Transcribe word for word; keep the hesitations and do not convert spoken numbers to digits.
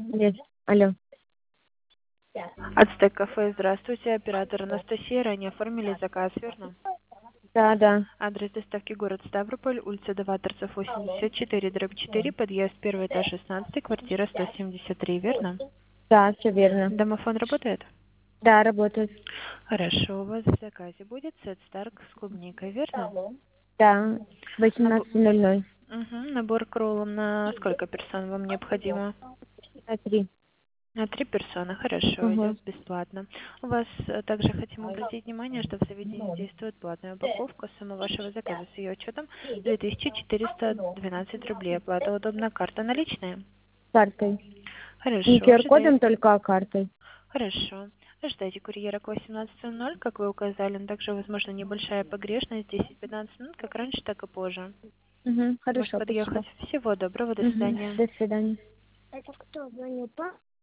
Алло. Алло. Ацтек кафе, здравствуйте. Оператор Анастасия. Ранее оформили заказ, верно? Да, да. Адрес доставки город Ставрополь, улица Даваторцев, восемьдесят четыре, дробь четыре, подъезд первый этаж шестнадцать, квартира сто семьдесят три, верно? Да, все верно. Домофон работает? Да, работает. Хорошо, у вас в заказе будет сет Старк с клубникой, верно? Да, с Набо- восемнадцати ноль ноль. Мгм, набор к роллам на сколько персон вам необходимо? На три. На три персоны, хорошо, Угу. идет бесплатно. У вас э, также хотим обратить внимание, что в заведении действует платная упаковка. Сумма вашего заказа с ее учетом две тысячи четыреста двенадцать рублей. Оплата удобна, карта наличная. Картой. Не Хорошо, ожидайте. Q R-кодом, только а картой. Хорошо. Ожидайте курьера к восемнадцати ноль, как вы указали, но также возможно небольшая погрешность, десять-пятнадцать минут, как раньше, так и позже. Угу. Может Хорошо, подъехать. спасибо. Всего доброго, до Угу. свидания. До свидания. Это кто звонил? Папа?